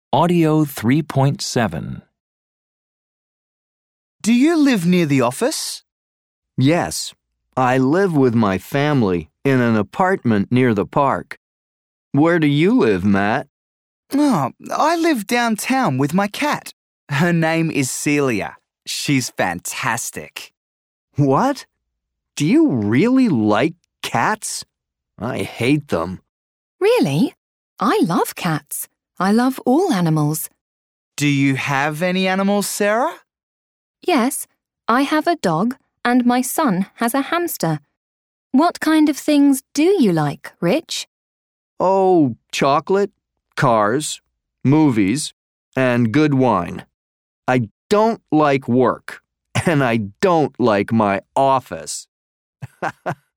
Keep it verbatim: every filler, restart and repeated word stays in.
Audio three point seven. Do you live near the office? Yes, I live with my family in an apartment near the park. Where do you live, Matt? Oh, I live downtown with my cat. Her name is Celia. She's fantastic. What? Do you really like cats? I hate them. Really? I love cats. I love all animals. Do you have any animals, Sarah? Yes, I have a dog and my son has a hamster. What kind of things do you like, Rich? Oh, chocolate, cars, movies, and good wine. I don't like work, and I don't like my office.